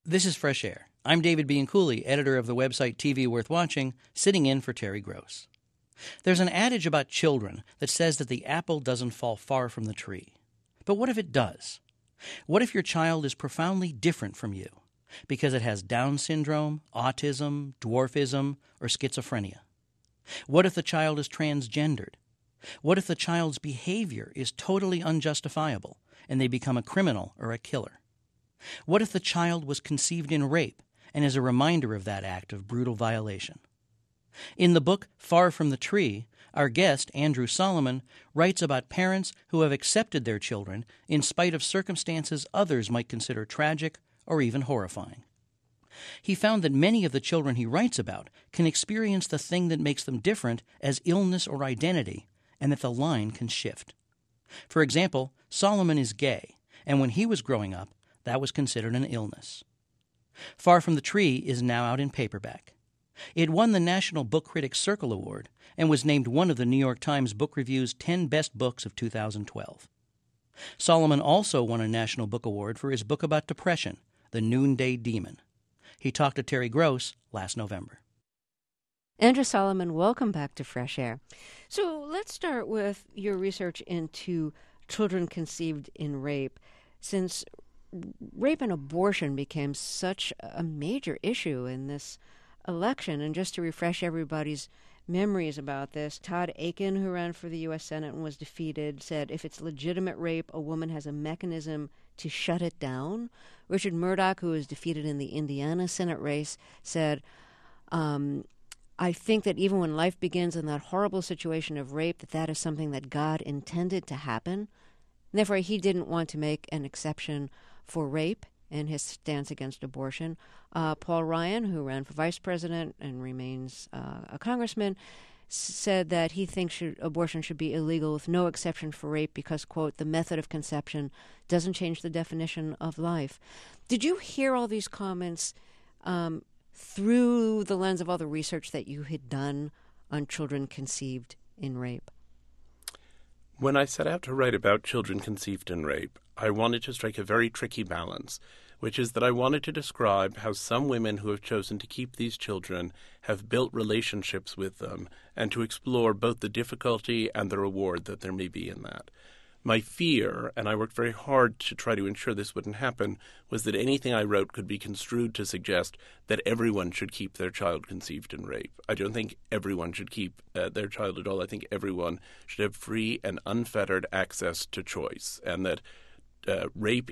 This is Fresh Air. I'm David Bianculli, editor of the website TV Worth Watching, sitting in for Terry Gross. There's an adage about children that says that the apple doesn't fall far from the tree. But what if it does? What if your child is profoundly different from you because it has Down syndrome, autism, dwarfism, or schizophrenia? What if the child is transgendered? What if the child's behavior is totally unjustifiable and they become a criminal or a killer? What if the child was conceived in rape and is a reminder of that act of brutal violation? In the book Far from the Tree, our guest, Andrew Solomon, writes about parents who have accepted their children in spite of circumstances others might consider tragic or even horrifying. He found that many of the children he writes about can experience the thing that makes them different as illness or identity, and that the line can shift. For example, Solomon is gay, and when he was growing up, that was considered an illness. Far from the Tree is now out in paperback. It won the National Book Critics Circle Award and was named one of the New York Times Book Review's 10 Best Books of 2012. Solomon also won a National Book Award for his book about depression, The Noonday Demon. He talked to Terry Gross last November. Andrew Solomon, welcome back to Fresh Air. So let's start with your research into children conceived in rape. Since rape and abortion became such a major issue in this election, and just to refresh everybody's memories about this, Todd Akin, who ran for the U.S. Senate and was defeated, said if it's legitimate rape, a woman has a mechanism to shut it down. Richard Murdoch, who was defeated in the Indiana Senate race, said, I think that even when life begins in that horrible situation of rape, that is something that God intended to happen. And therefore, he didn't want to make an exception for rape in his stance against abortion. Paul Ryan, who ran for vice president and remains a congressman, said that he thinks abortion should be illegal with no exception for rape because, quote, the method of conception doesn't change the definition of life. Did you hear all these comments through the lens of all the research that you had done on children conceived in rape? When I set out to write about children conceived in rape, I wanted to strike a very tricky balance, which is that I wanted to describe how some women who have chosen to keep these children have built relationships with them, and to explore both the difficulty and the reward that there may be in that. My fear, and I worked very hard to try to ensure this wouldn't happen, was that anything I wrote could be construed to suggest that everyone should keep their child conceived in rape. I don't think everyone should keep their child at all. I think everyone should have free and unfettered access to choice, and that rape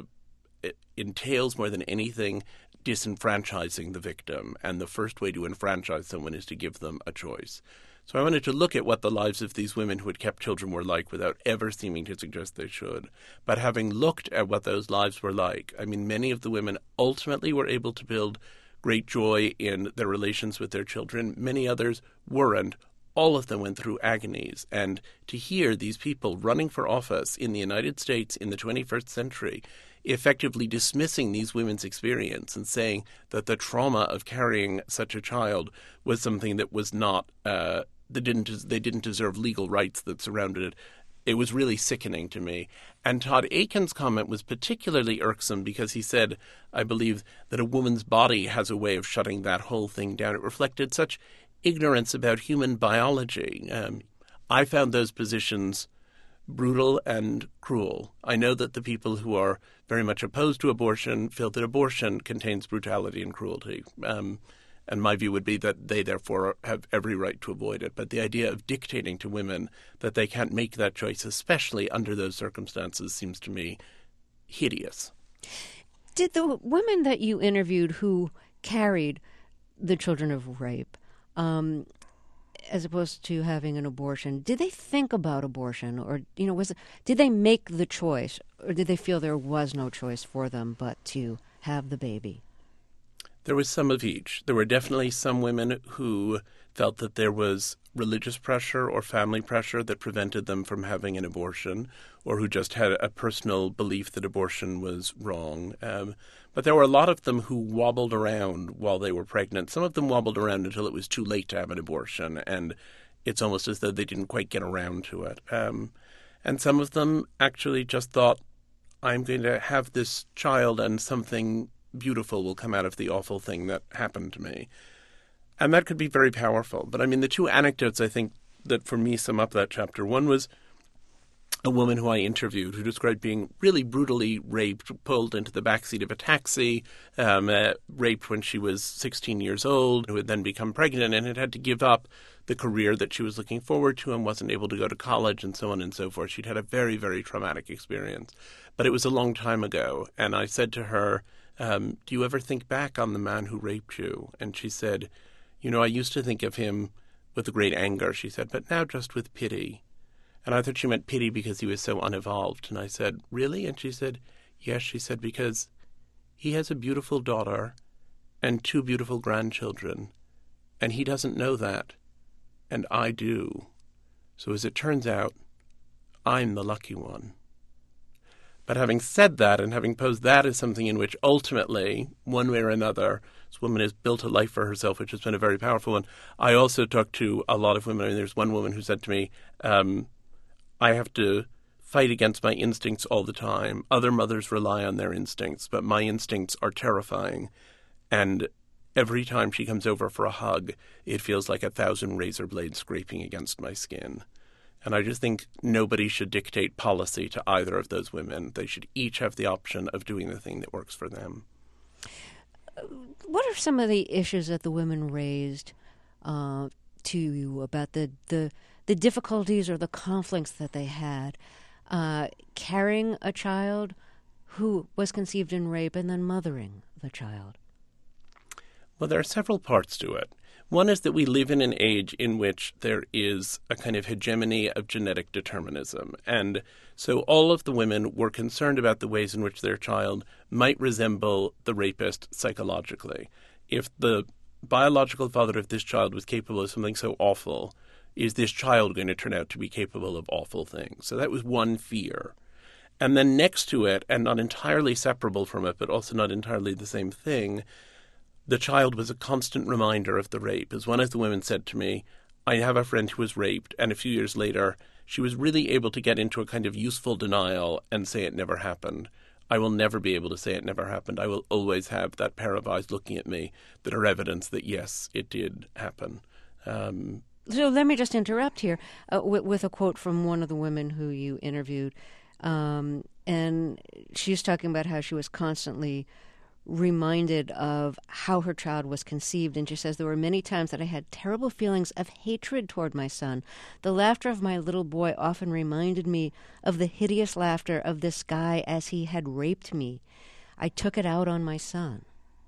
it entails more than anything disenfranchising the victim, and the first way to enfranchise someone is to give them a choice. So I wanted to look at what the lives of these women who had kept children were like without ever seeming to suggest they should. But having looked at what those lives were like, I mean, many of the women ultimately were able to build great joy in their relations with their children. Many others weren't. All of them went through agonies. And to hear these people running for office in the United States in the 21st century effectively dismissing these women's experience and saying that the trauma of carrying such a child was something that was not they didn't deserve legal rights that surrounded it. It was really sickening to me. And Todd Akin's comment was particularly irksome because he said, I believe, that a woman's body has a way of shutting that whole thing down. It reflected such ignorance about human biology. I found those positions brutal and cruel. I know that the people who are very much opposed to abortion feel that abortion contains brutality and cruelty. And my view would be that they therefore have every right to avoid it. But the idea of dictating to women that they can't make that choice, especially under those circumstances, seems to me hideous. Did the women that you interviewed who carried the children of rape, as opposed to having an abortion, did they think about abortion? Or, did they make the choice? Or did they feel there was no choice for them but to have the baby? There was some of each. There were definitely some women who felt that there was religious pressure or family pressure that prevented them from having an abortion, or who just had a personal belief that abortion was wrong. But there were a lot of them who wobbled around while they were pregnant. Some of them wobbled around until it was too late to have an abortion, and it's almost as though they didn't quite get around to it. And some of them actually just thought, I'm going to have this child, and something beautiful will come out of the awful thing that happened to me. And that could be very powerful. But I mean, the two anecdotes I think that for me sum up that chapter. One was a woman who I interviewed who described being really brutally raped, pulled into the backseat of a taxi, raped when she was 16 years old, who had then become pregnant and had to give up the career that she was looking forward to and wasn't able to go to college and so on and so forth. She'd had a very, very traumatic experience. But it was a long time ago. And I said to her, do you ever think back on the man who raped you? And she said, I used to think of him with a great anger, she said, but now just with pity. And I thought she meant pity because he was so unevolved. And I said, really? And she said, yes, she said, because he has a beautiful daughter and 2 beautiful grandchildren, and he doesn't know that, and I do. So as it turns out, I'm the lucky one. But having said that, and having posed that as something in which ultimately, one way or another, this woman has built a life for herself, which has been a very powerful one, I also talked to a lot of women. I mean, there's one woman who said to me, I have to fight against my instincts all the time. Other mothers rely on their instincts, but my instincts are terrifying. And every time she comes over for a hug, it feels like 1,000 razor blades scraping against my skin. And I just think nobody should dictate policy to either of those women. They should each have the option of doing the thing that works for them. What are some of the issues that the women raised to you about the difficulties or the conflicts that they had carrying a child who was conceived in rape and then mothering the child? Well, there are several parts to it. One is that we live in an age in which there is a kind of hegemony of genetic determinism. And so all of the women were concerned about the ways in which their child might resemble the rapist psychologically. If the biological father of this child was capable of something so awful, is this child going to turn out to be capable of awful things? So that was one fear. And then next to it, and not entirely separable from it, but also not entirely the same thing, the child was a constant reminder of the rape. As one of the women said to me, I have a friend who was raped, and a few years later, she was really able to get into a kind of useful denial and say it never happened. I will never be able to say it never happened. I will always have that pair of eyes looking at me that are evidence that, yes, it did happen. So let me just interrupt here with a quote from one of the women who you interviewed. And she's talking about how she was constantly reminded of how her child was conceived. And she says, there were many times that I had terrible feelings of hatred toward my son. The laughter of my little boy often reminded me of the hideous laughter of this guy as he had raped me. I took it out on my son.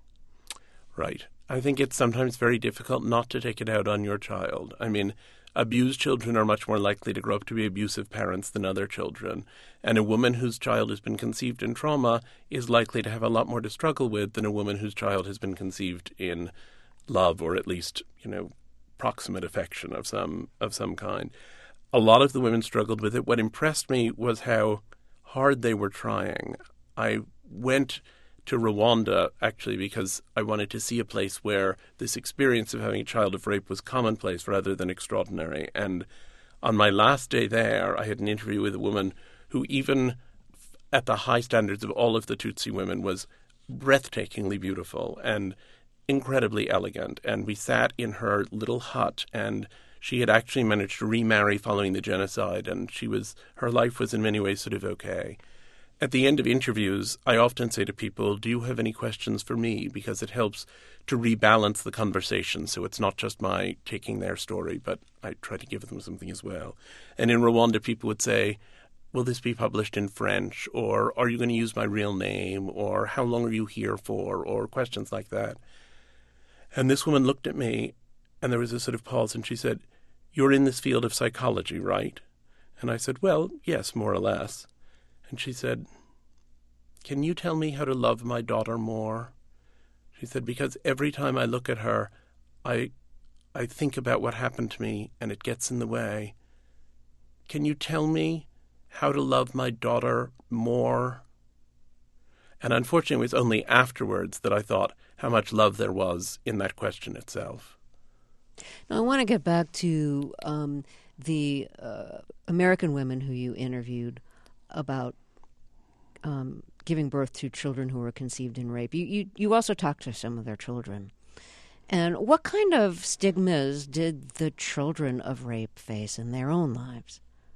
Right. I think it's sometimes very difficult not to take it out on your child. I mean, abused children are much more likely to grow up to be abusive parents than other children. And a woman whose child has been conceived in trauma is likely to have a lot more to struggle with than a woman whose child has been conceived in love, or at least, proximate affection of some kind. A lot of the women struggled with it. What impressed me was how hard they were trying. I went to Rwanda, actually, because I wanted to see a place where this experience of having a child of rape was commonplace rather than extraordinary. And on my last day there, I had an interview with a woman who, even at the high standards of all of the Tutsi women, was breathtakingly beautiful and incredibly elegant. And we sat in her little hut, and she had actually managed to remarry following the genocide, and her life was in many ways sort of okay. At the end of interviews, I often say to people, do you have any questions for me? Because it helps to rebalance the conversation. So it's not just my taking their story, but I try to give them something as well. And in Rwanda, people would say, will this be published in French? Or are you going to use my real name? Or how long are you here for? Or questions like that. And this woman looked at me, and there was a sort of pause, and she said, you're in this field of psychology, right? And I said, well, yes, more or less. And she said, can you tell me how to love my daughter more? She said, because every time I look at her, I think about what happened to me, and it gets in the way. Can you tell me how to love my daughter more? And unfortunately, it was only afterwards that I thought how much love there was in that question itself. Now, I want to get back to the American women who you interviewed about giving birth to children who were conceived in rape. You also talked to some of their children. And what kind of stigmas did the children of rape face in their own lives?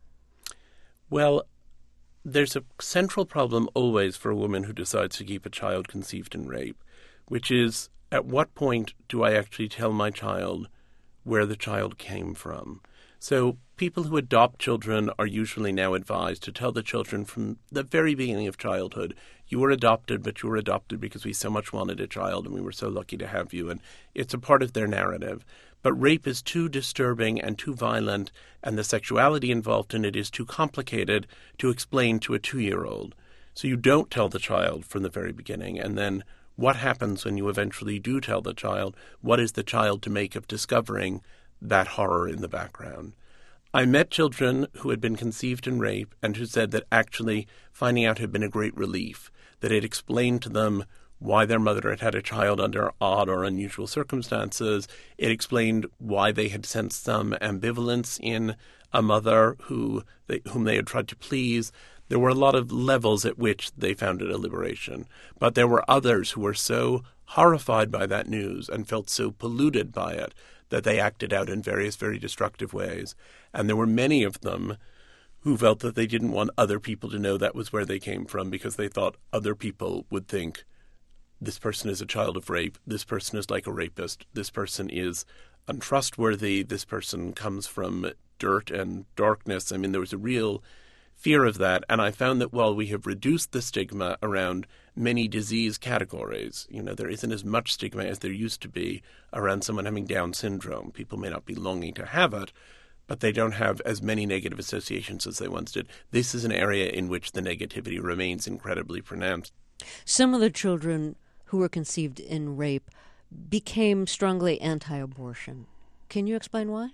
Well, there's a central problem always for a woman who decides to keep a child conceived in rape, which is, at what point do I actually tell my child where the child came from? So people who adopt children are usually now advised to tell the children from the very beginning of childhood, you were adopted, but you were adopted because we so much wanted a child and we were so lucky to have you. And it's a part of their narrative. But rape is too disturbing and too violent, and the sexuality involved in it is too complicated to explain to a 2-year-old. So you don't tell the child from the very beginning. And then what happens when you eventually do tell the child? What is the child to make of discovering that horror in the background? I met children who had been conceived in rape and who said that actually finding out had been a great relief, that it explained to them why their mother had had a child under odd or unusual circumstances. It explained why they had sensed some ambivalence in a mother whom they had tried to please. There were a lot of levels at which they found it a liberation. But there were others who were so horrified by that news and felt so polluted by it that they acted out in various very destructive ways. And there were many of them who felt that they didn't want other people to know that was where they came from because they thought other people would think, this person is a child of rape, this person is like a rapist, this person is untrustworthy, this person comes from dirt and darkness. I mean, there was a real fear of that. And I found that while we have reduced the stigma around many disease categories, there isn't as much stigma as there used to be around someone having Down syndrome. People may not be longing to have it, but they don't have as many negative associations as they once did. This is an area in which the negativity remains incredibly pronounced. Some of the children who were conceived in rape became strongly anti-abortion. Can you explain why?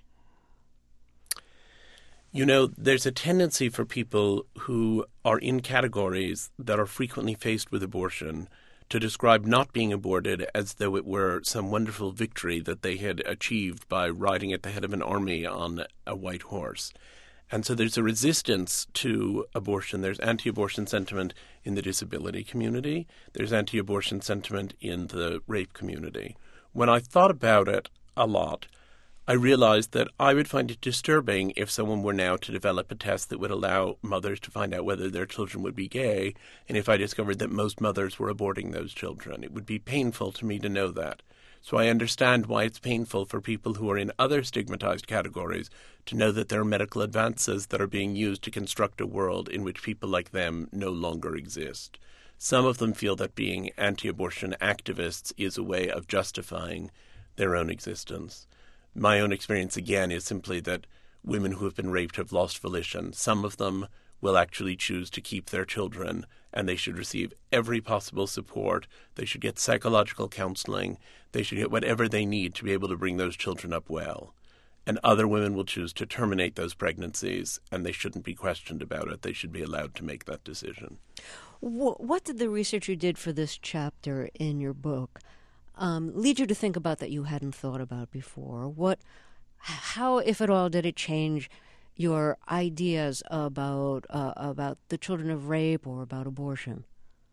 There's a tendency for people who are in categories that are frequently faced with abortion to describe not being aborted as though it were some wonderful victory that they had achieved by riding at the head of an army on a white horse. And so there's a resistance to abortion. There's anti-abortion sentiment in the disability community. There's anti-abortion sentiment in the rape community. When I thought about it a lot, I realized that I would find it disturbing if someone were now to develop a test that would allow mothers to find out whether their children would be gay, and if I discovered that most mothers were aborting those children. It would be painful to me to know that. So I understand why it's painful for people who are in other stigmatized categories to know that there are medical advances that are being used to construct a world in which people like them no longer exist. Some of them feel that being anti-abortion activists is a way of justifying their own existence. My own experience, again, is simply that women who have been raped have lost volition. Some of them will actually choose to keep their children, and they should receive every possible support. They should get psychological counseling. They should get whatever they need to be able to bring those children up well. And other women will choose to terminate those pregnancies, and they shouldn't be questioned about it. They should be allowed to make that decision. What did the research you did for this chapter in your book lead you to think about that you hadn't thought about before? How, if at all, did it change your ideas about the children of rape or about abortion?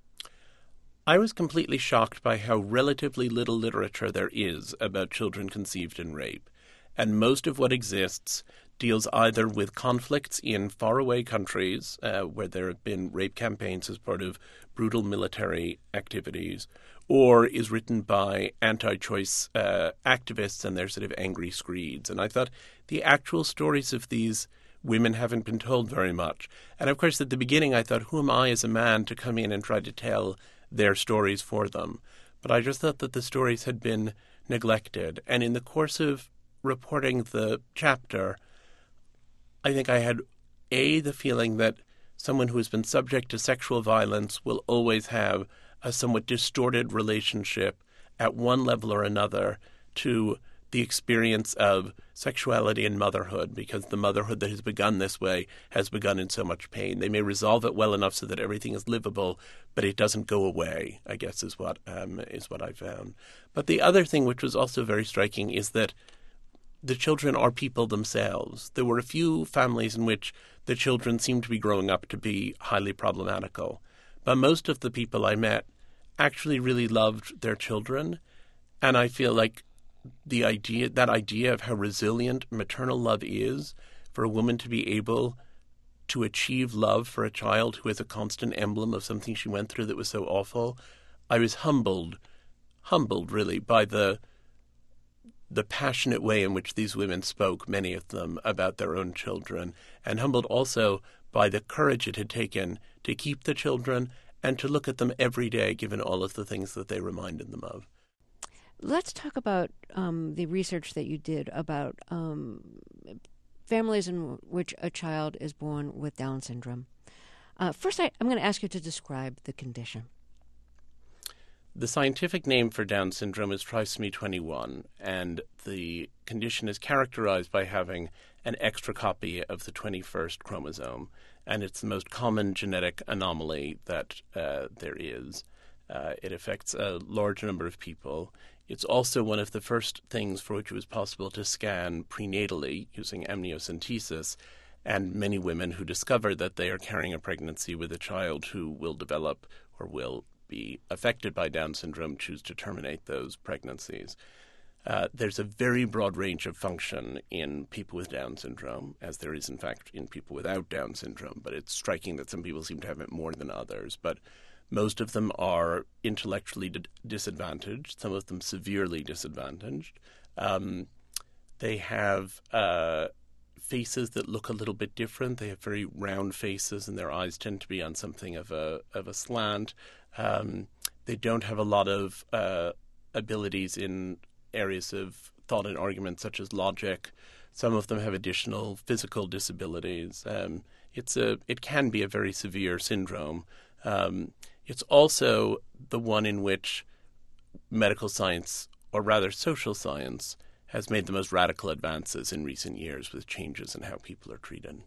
I was completely shocked by how relatively little literature there is about children conceived in rape. And most of what exists deals either with conflicts in faraway countries where there have been rape campaigns as part of brutal military activities, or is written by anti-choice activists and their sort of angry screeds. And I thought the actual stories of these women haven't been told very much. And of course, at the beginning, I thought, who am I as a man to come in and try to tell their stories for them? But I just thought that the stories had been neglected. And in the course of reporting the chapter, I think I had, the feeling that someone who has been subject to sexual violence will always have a somewhat distorted relationship at one level or another to the experience of sexuality and motherhood, because the motherhood that has begun this way has begun in so much pain. They may resolve it well enough so that everything is livable, but it doesn't go away, I guess is what I found. But the other thing, which was also very striking, is that the children are people themselves. There were a few families in which the children seemed to be growing up to be highly problematical. But most of the people I met actually really loved their children. And I feel like that idea of how resilient maternal love is for a woman to be able to achieve love for a child who is a constant emblem of something she went through that was so awful. I was humbled really by the passionate way in which these women spoke, many of them, about their own children, and humbled also by the courage it had taken to keep the children and to look at them every day, given all of the things that they reminded them of. Let's talk about the research that you did about families in which a child is born with Down syndrome. First, I'm going to ask you to describe the condition. The scientific name for Down syndrome is trisomy 21, and the condition is characterized by having an extra copy of the 21st chromosome, and it's the most common genetic anomaly that there is. It affects a large number of people. It's also one of the first things for which it was possible to scan prenatally using amniocentesis, and many women who discover that they are carrying a pregnancy with a child who will develop or will be affected by Down syndrome choose to terminate those pregnancies. There's a very broad range of function in people with Down syndrome, as there is, in fact, in people without Down syndrome, but it's striking that some people seem to have it more than others. But most of them are intellectually disadvantaged, some of them severely disadvantaged. They have faces that look a little bit different. They have very round faces, and their eyes tend to be on something of a slant. They don't have a lot of abilities in areas of thought and argument, such as logic. Some of them have additional physical disabilities. It can be a very severe syndrome. It's also the one in which medical science, or rather social science, has made the most radical advances in recent years with changes in how people are treated.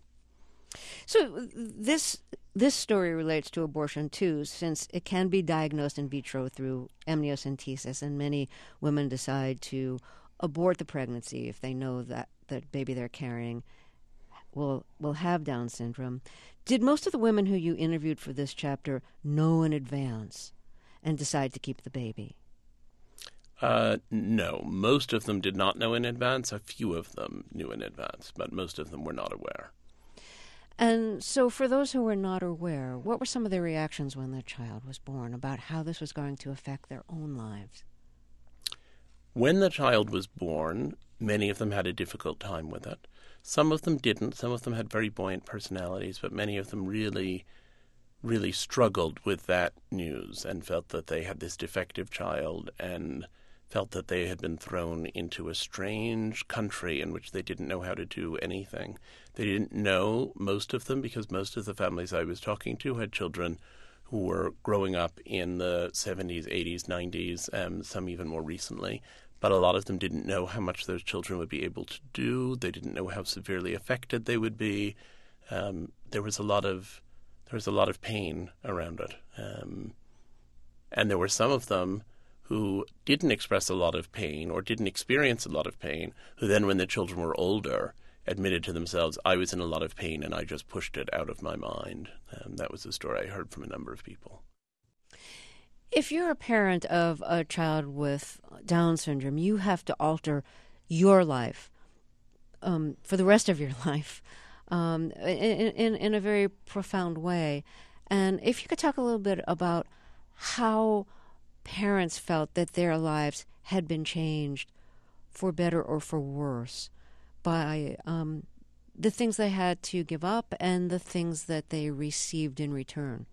So this story relates to abortion too, since it can be diagnosed in vitro through amniocentesis, and many women decide to abort the pregnancy if they know that the baby they're carrying will have Down syndrome. Did most of the women who you interviewed for this chapter know in advance and decide to keep the baby? No, most of them did not know in advance. A few of them knew in advance, but most of them were not aware. And so for those who were not aware, what were some of their reactions when their child was born about how this was going to affect their own lives? When the child was born, many of them had a difficult time with it. Some of them didn't. Some of them had very buoyant personalities, but many of them really, really struggled with that news and felt that they had this defective child and felt that they had been thrown into a strange country in which they didn't know how to do anything. They didn't know, most of them, because most of the families I was talking to had children who were growing up in the 70s, 80s, 90s, some even more recently. But a lot of them didn't know how much those children would be able to do. They didn't know how severely affected they would be. There was a lot of pain around it. And there were some of them who didn't express a lot of pain or didn't experience a lot of pain, who then, when the children were older, admitted to themselves, I was in a lot of pain and I just pushed it out of my mind. That was a story I heard from a number of people. If you're a parent of a child with Down syndrome, you have to alter your life for the rest of your life in a very profound way. And if you could talk a little bit about how parents felt that their lives had been changed for better or for worse by the things they had to give up and the things that they received in return.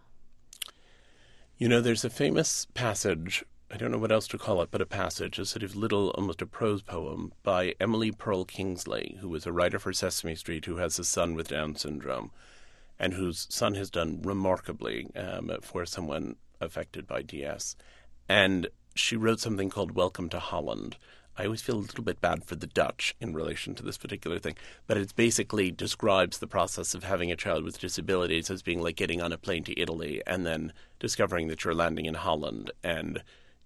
You know, there's a famous passage, I don't know what else to call it, but a passage, a sort of little, almost a prose poem by Emily Pearl Kingsley, who was a writer for Sesame Street, who has a son with Down syndrome, and whose son has done remarkably for someone affected by DS. And she wrote something called Welcome to Holland. I always feel a little bit bad for the Dutch in relation to this particular thing, but it basically describes the process of having a child with disabilities as being like getting on a plane to Italy and then discovering that you're landing in Holland, and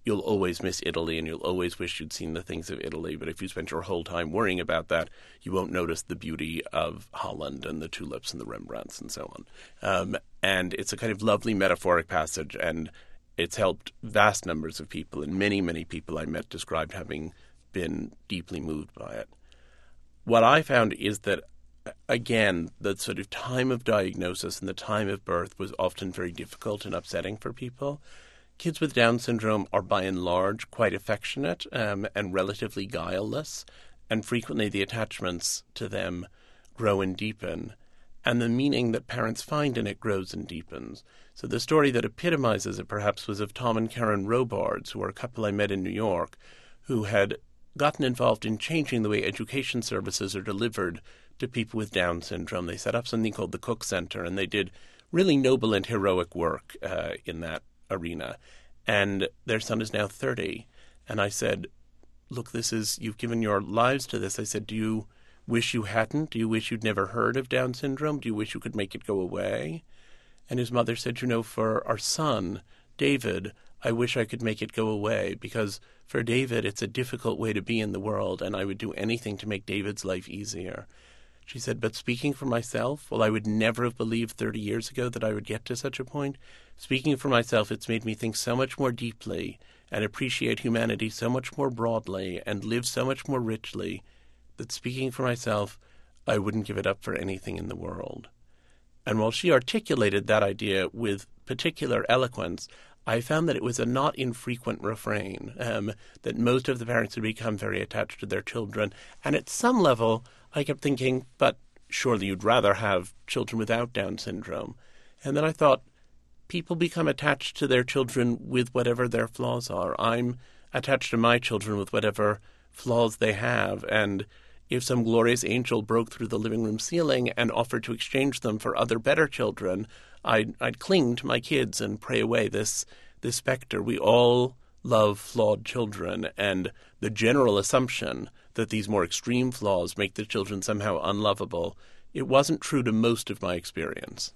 you'll always miss Italy and you'll always wish you'd seen the things of Italy. But if you spent your whole time worrying about that, you won't notice the beauty of Holland and the tulips and the Rembrandts and so on. And it's a kind of lovely metaphoric passage, and it's helped vast numbers of people, and many, many people I met described having been deeply moved by it. What I found is that, again, the sort of time of diagnosis and the time of birth was often very difficult and upsetting for people. Kids with Down syndrome are by and large quite affectionate and relatively guileless, and frequently the attachments to them grow and deepen, and the meaning that parents find in it grows and deepens. So the story that epitomizes it perhaps was of Tom and Karen Robards, who were a couple I met in New York, who had gotten involved in changing the way education services are delivered to people with Down syndrome. They set up something called the Cook Center, and they did really noble and heroic work in that arena. And their son is now 30. And I said, look, you've given your lives to this. I said, do you wish you hadn't? Do you wish you'd never heard of Down syndrome? Do you wish you could make it go away? And his mother said, for our son, David, I wish I could make it go away, because for David, it's a difficult way to be in the world, and I would do anything to make David's life easier. She said, but speaking for myself, well, I would never have believed 30 years ago that I would get to such a point. Speaking for myself, it's made me think so much more deeply and appreciate humanity so much more broadly and live so much more richly that speaking for myself, I wouldn't give it up for anything in the world. And while she articulated that idea with particular eloquence, I found that it was a not infrequent refrain, that most of the parents had become very attached to their children. And at some level, I kept thinking, but surely you'd rather have children without Down syndrome. And then I thought, people become attached to their children with whatever their flaws are. I'm attached to my children with whatever flaws they have. And if some glorious angel broke through the living room ceiling and offered to exchange them for other better children, I'd cling to my kids and pray away this specter. We all love flawed children, and the general assumption that these more extreme flaws make the children somehow unlovable, it wasn't true to most of my experience.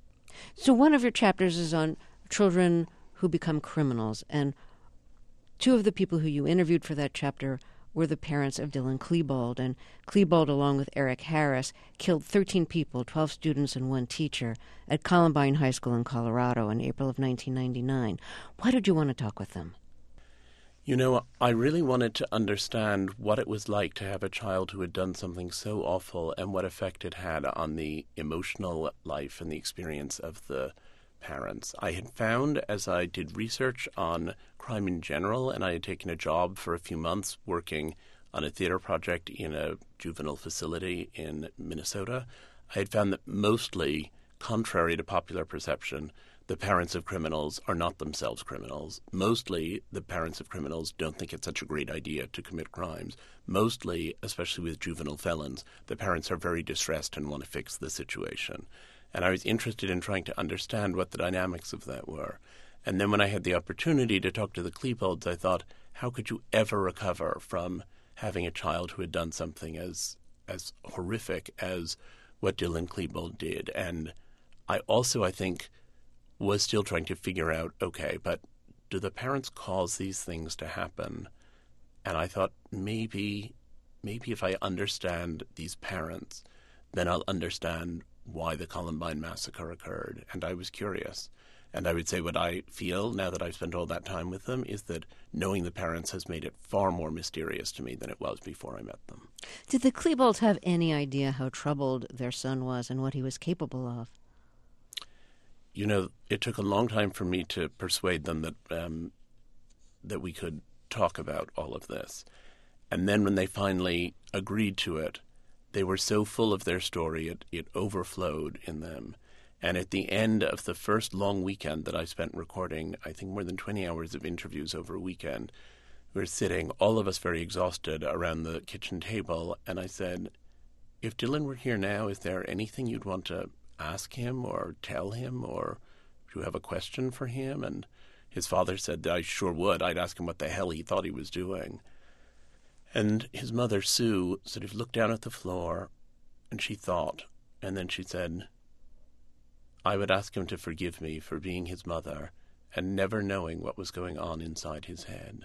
So one of your chapters is on children who become criminals, and two of the people who you interviewed for that chapter were the parents of Dylan Klebold. And Klebold, along with Eric Harris, killed 13 people, 12 students and one teacher, at Columbine High School in Colorado in April of 1999. Why did you want to talk with them? I really wanted to understand what it was like to have a child who had done something so awful and what effect it had on the emotional life and the experience of the parents. I had found, as I did research on crime in general, and I had taken a job for a few months working on a theater project in a juvenile facility in Minnesota, I had found that mostly, contrary to popular perception, the parents of criminals are not themselves criminals. Mostly, the parents of criminals don't think it's such a great idea to commit crimes. Mostly, especially with juvenile felons, the parents are very distressed and want to fix the situation. And I was interested in trying to understand what the dynamics of that were. And then when I had the opportunity to talk to the Klebolds, I thought, how could you ever recover from having a child who had done something as horrific as what Dylan Klebold did? And I also, I think, was still trying to figure out, okay, but do the parents cause these things to happen? And I thought, maybe if I understand these parents, then I'll understand why the Columbine massacre occurred. And I was curious. And I would say what I feel now that I've spent all that time with them is that knowing the parents has made it far more mysterious to me than it was before I met them. Did the Klebolds have any idea how troubled their son was and what he was capable of? It took a long time for me to persuade them that we could talk about all of this. And then when they finally agreed to it, they were so full of their story, it overflowed in them. And at the end of the first long weekend that I spent recording, I think more than 20 hours of interviews over a weekend, we were sitting, all of us very exhausted, around the kitchen table. And I said, if Dylan were here now, is there anything you'd want to ask him or tell him, or do you have a question for him? And his father said, I sure would. I'd ask him what the hell he thought he was doing. And his mother, Sue, sort of looked down at the floor, and she thought, and then she said, I would ask him to forgive me for being his mother and never knowing what was going on inside his head.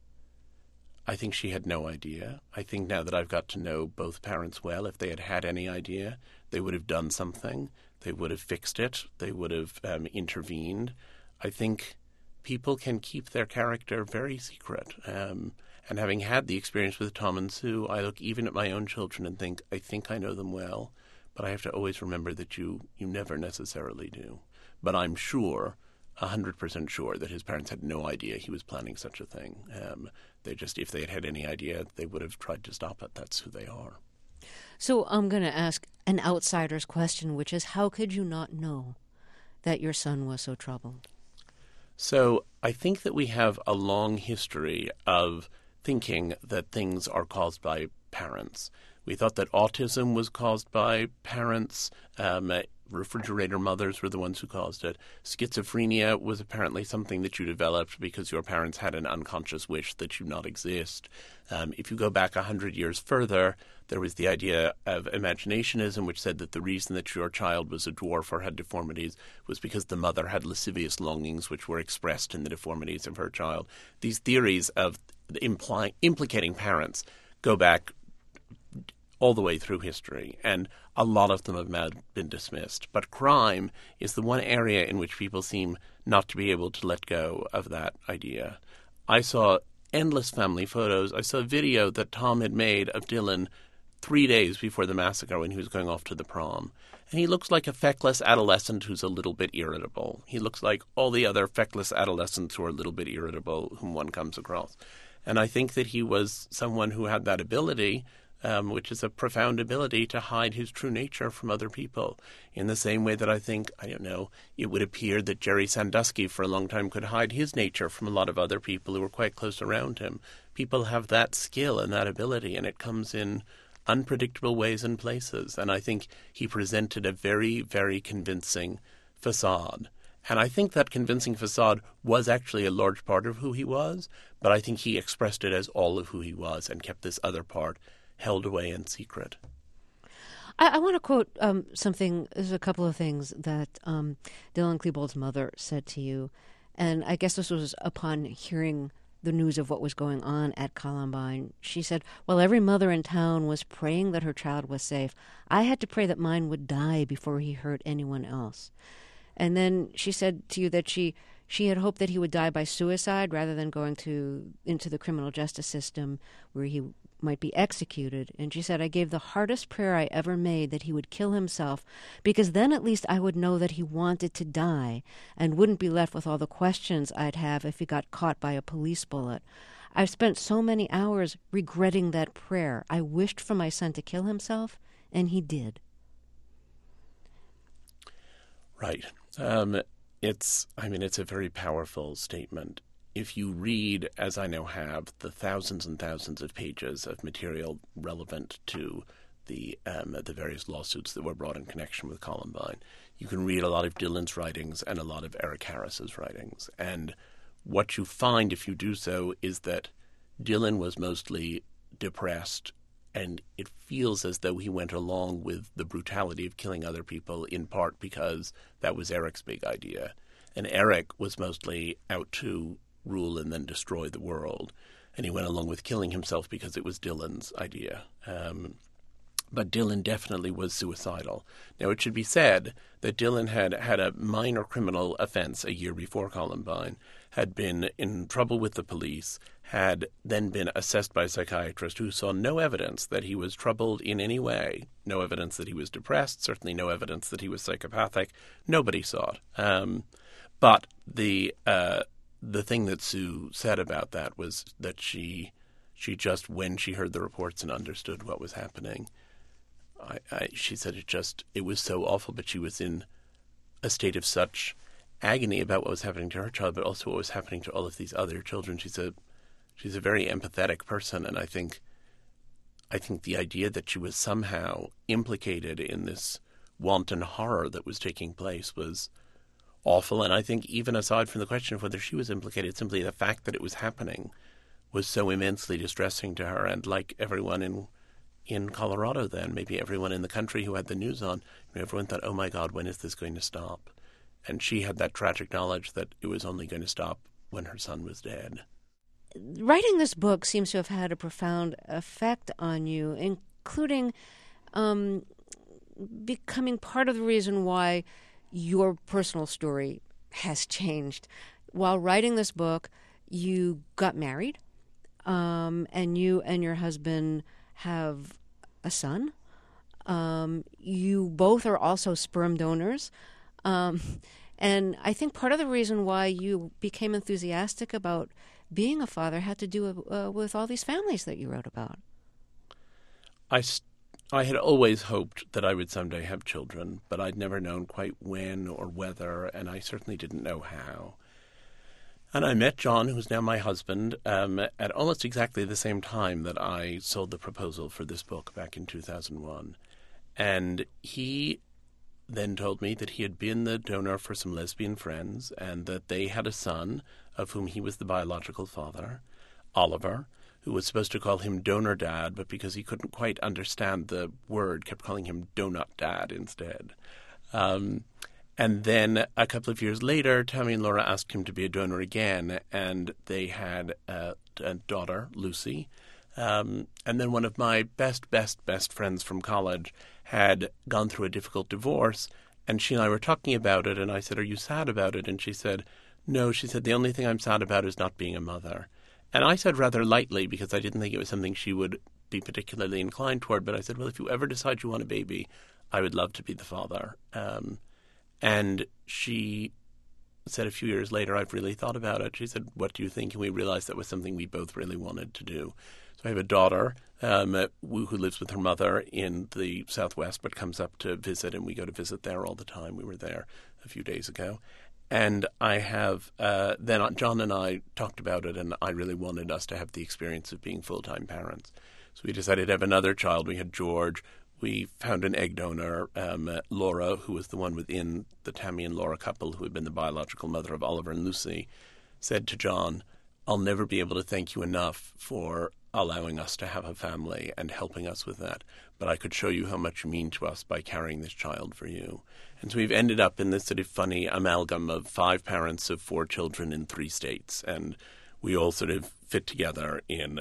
I think she had no idea. I think now that I've got to know both parents well, if they had had any idea, they would have done something. They would have fixed it. They would have intervened. I think people can keep their character very secret. And having had the experience with Tom and Sue, I look even at my own children and think, I think I know them well, but I have to always remember that you never necessarily do. But I'm sure, 100% sure, that his parents had no idea he was planning such a thing. They just, if they had had any idea, they would have tried to stop it. That's who they are. So I'm going to ask an outsider's question, which is, how could you not know that your son was so troubled? So I think that we have a long history of thinking that things are caused by parents. We thought that autism was caused by parents. Refrigerator mothers were the ones who caused it. Schizophrenia was apparently something that you developed because your parents had an unconscious wish that you not exist. If you go back 100 years further, there was the idea of imaginationism, which said that the reason that your child was a dwarf or had deformities was because the mother had lascivious longings which were expressed in the deformities of her child. These theories of implicating parents go back all the way through history, and a lot of them have now been dismissed. But crime is the one area in which people seem not to be able to let go of that idea. I saw endless family photos. I saw a video that Tom had made of Dylan 3 days before the massacre when he was going off to the prom. And he looks like a feckless adolescent who's a little bit irritable. He looks like all the other feckless adolescents who are a little bit irritable whom one comes across. And I think that he was someone who had that ability, which is a profound ability to hide his true nature from other people. In the same way that I think, it would appear that Jerry Sandusky for a long time could hide his nature from a lot of other people who were quite close around him. People have that skill and that ability, and it comes in unpredictable ways and places. And I think he presented a very, very convincing facade. And I think that convincing facade was actually a large part of who he was, but I think he expressed it as all of who he was and kept this other part held away in secret. I want to quote something. There's a couple of things that Dylan Klebold's mother said to you, and I guess this was upon hearing the news of what was going on at Columbine. She said, "While every mother in town was praying that her child was safe, I had to pray that mine would die before he hurt anyone else." And then she said to you that she had hoped that he would die by suicide rather than going into the criminal justice system where he might be executed. And she said, "I gave the hardest prayer I ever made that he would kill himself, because then at least I would know that he wanted to die and wouldn't be left with all the questions I'd have if he got caught by a police bullet. I've spent so many hours regretting that prayer. I wished for my son to kill himself, and he did." Right. It's a very powerful statement. If you read, as I now have, the thousands and thousands of pages of material relevant to the various lawsuits that were brought in connection with Columbine, you can read a lot of Dylan's writings and a lot of Eric Harris's writings. And what you find, if you do so, is that Dylan was mostly depressed, and it feels as though he went along with the brutality of killing other people in part because that was Eric's big idea. And Eric was mostly out to rule and then destroy the world. And he went along with killing himself because it was Dylan's idea. But Dylan definitely was suicidal. Now, it should be said that Dylan had a minor criminal offense a year before Columbine, had been in trouble with the police, had then been assessed by a psychiatrist who saw no evidence that he was troubled in any way, no evidence that he was depressed, certainly no evidence that he was psychopathic. Nobody saw it. But the thing that Sue said about that was that she just, when she heard the reports and understood what was happening, she said it was so awful, but she was in a state of such agony about what was happening to her child, but also what was happening to all of these other children. She's a very empathetic person, and I think the idea that she was somehow implicated in this wanton horror that was taking place was awful. And I think even aside from the question of whether she was implicated, simply the fact that it was happening was so immensely distressing to her. And like everyone in Colorado then, maybe everyone in the country who had the news on, everyone thought, oh my God, when is this going to stop? And she had that tragic knowledge that it was only going to stop when her son was dead. Writing this book seems to have had a profound effect on you, including becoming part of the reason why your personal story has changed. While writing this book, you got married, and you and your husband have a son. You both are also sperm donors. And I think part of the reason why you became enthusiastic about being a father had to do with all these families that you wrote about. I had always hoped that I would someday have children, but I'd never known quite when or whether, and I certainly didn't know how. And I met John, who's now my husband, at almost exactly the same time that I sold the proposal for this book back in 2001. And he then told me that he had been the donor for some lesbian friends and that they had a son of whom he was the biological father, Oliver, who was supposed to call him Donor Dad, but because he couldn't quite understand the word, kept calling him Donut Dad instead. And then a couple of years later, Tammy and Laura asked him to be a donor again, and they had a daughter, Lucy. And then one of my best friends from college had gone through a difficult divorce, and she and I were talking about it, and I said, "Are you sad about it?" And she said, "No," she said, "the only thing I'm sad about is not being a mother." And I said rather lightly, because I didn't think it was something she would be particularly inclined toward, but I said, "Well, if you ever decide you want a baby, I would love to be the father." And she said a few years later, "I've really thought about it." She said, "What do you think?" And we realized that was something we both really wanted to do. So I have a daughter who lives with her mother in the Southwest, but comes up to visit, and we go to visit there all the time. We were there a few days ago. And I have, then John and I talked about it, and I really wanted us to have the experience of being full-time parents. So we decided to have another child. We had George. We found an egg donor, Laura, who was the one within the Tammy and Laura couple who had been the biological mother of Oliver and Lucy, said to John, "I'll never be able to thank you enough for allowing us to have a family and helping us with that, but I could show you how much you mean to us by carrying this child for you." And so we've ended up in this sort of funny amalgam of 5 parents of 4 children in 3 states, and we all sort of fit together in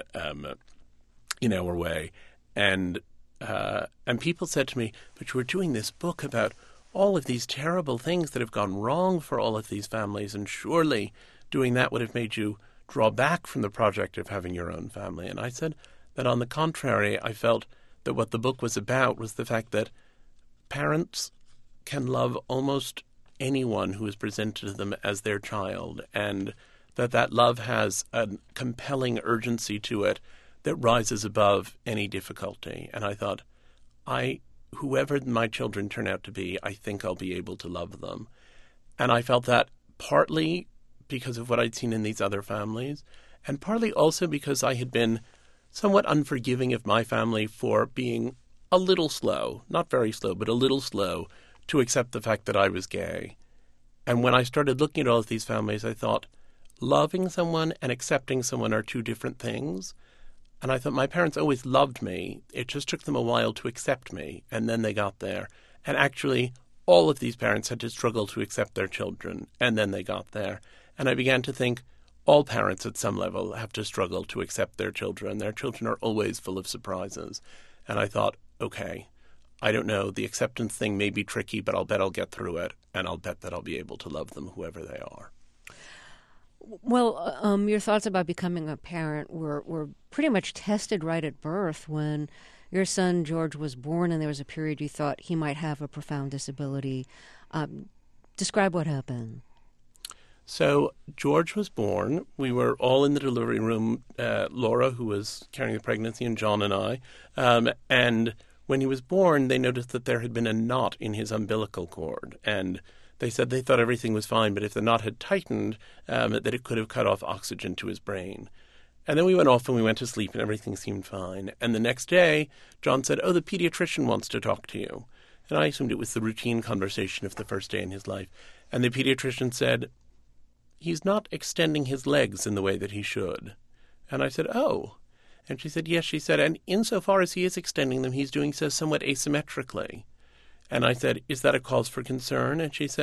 our way. And people said to me, "But you were doing this book about all of these terrible things that have gone wrong for all of these families, and surely doing that would have made you draw back from the project of having your own family." And I said that on the contrary, I felt that what the book was about was the fact that parents can love almost anyone who is presented to them as their child, and that love has a compelling urgency to it that rises above any difficulty. And I thought, whoever my children turn out to be, I think I'll be able to love them. And I felt that partly because of what I'd seen in these other families, and partly also because I had been somewhat unforgiving of my family for being a little slow, not very slow, but a little slow, to accept the fact that I was gay. And when I started looking at all of these families, I thought, loving someone and accepting someone are 2 different things. And I thought my parents always loved me. It just took them a while to accept me, and then they got there. And actually, all of these parents had to struggle to accept their children, and then they got there. And I began to think all parents at some level have to struggle to accept their children. Their children are always full of surprises. And I thought, okay, I don't know, the acceptance thing may be tricky, but I'll bet I'll get through it, and I'll bet that I'll be able to love them, whoever they are. Well, your thoughts about becoming a parent were pretty much tested right at birth when your son George was born, and there was a period you thought he might have a profound disability. Describe what happened. So George was born. We were all in the delivery room, Laura, who was carrying the pregnancy, and John and I. And when he was born, they noticed that there had been a knot in his umbilical cord. And they said they thought everything was fine, but if the knot had tightened, that it could have cut off oxygen to his brain. And then we went off and we went to sleep and everything seemed fine. And the next day, John said, "Oh, the pediatrician wants to talk to you." And I assumed it was the routine conversation of the first day in his life. And the pediatrician said, "He's not extending his legs in the way that he should." And I said, "Oh." And she said, "Yes," she said, "and insofar as he is extending them, he's doing so somewhat asymmetrically." And I said, "Is that a cause for concern?" And she said,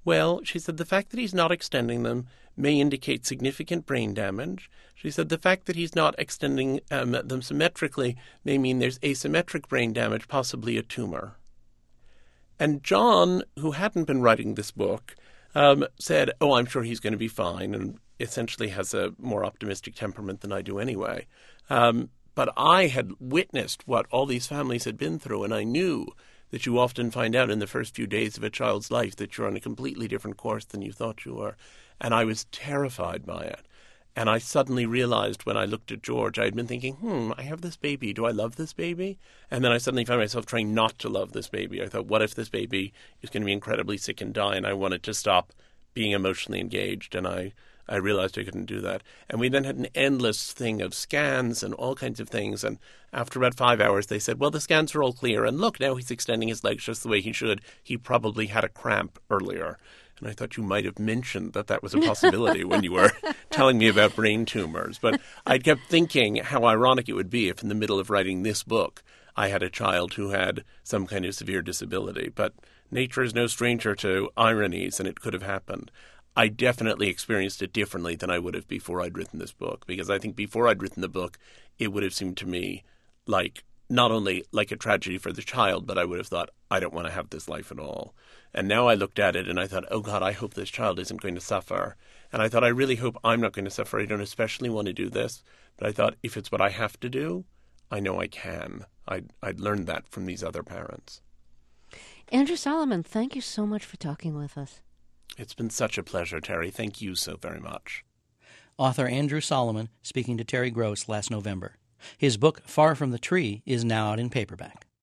Well, she said the fact that he's not extending them may indicate significant brain damage. She said the fact that he's not extending them symmetrically may mean there's asymmetric brain damage, possibly a tumor. And John, who hadn't been writing this book, said, oh, I'm sure he's going to be fine, and essentially has a more optimistic temperament than I do anyway. But I had witnessed what all these families had been through, and I knew that you often find out in the first few days of a child's life that you're on a completely different course than you thought you were. And I was terrified by it. And I suddenly realized when I looked at George, I had been thinking, I have this baby. Do I love this baby? And then I suddenly found myself trying not to love this baby. I thought, what if this baby is going to be incredibly sick and die? And I wanted to stop being emotionally engaged. And I realized I couldn't do that. And we then had an endless thing of scans and all kinds of things. And after about 5 hours, they said, well, the scans are all clear. And look, now he's extending his legs just the way he should. He probably had a cramp earlier. And I thought you might have mentioned that was a possibility when you were telling me about brain tumors. But I kept thinking how ironic it would be if in the middle of writing this book, I had a child who had some kind of severe disability. But nature is no stranger to ironies, and it could have happened. I definitely experienced it differently than I would have before I'd written this book, because I think before I'd written the book, it would have seemed to me like not only like a tragedy for the child, but I would have thought, I don't want to have this life at all. And now I looked at it and I thought, oh God, I hope this child isn't going to suffer. And I thought, I really hope I'm not going to suffer. I don't especially want to do this. But I thought, if it's what I have to do, I know I can. I'd learned that from these other parents. Andrew Solomon, thank you so much for talking with us. It's been such a pleasure, Terry. Thank you so very much. Author Andrew Solomon speaking to Terry Gross last November. His book, Far from the Tree, is now out in paperback.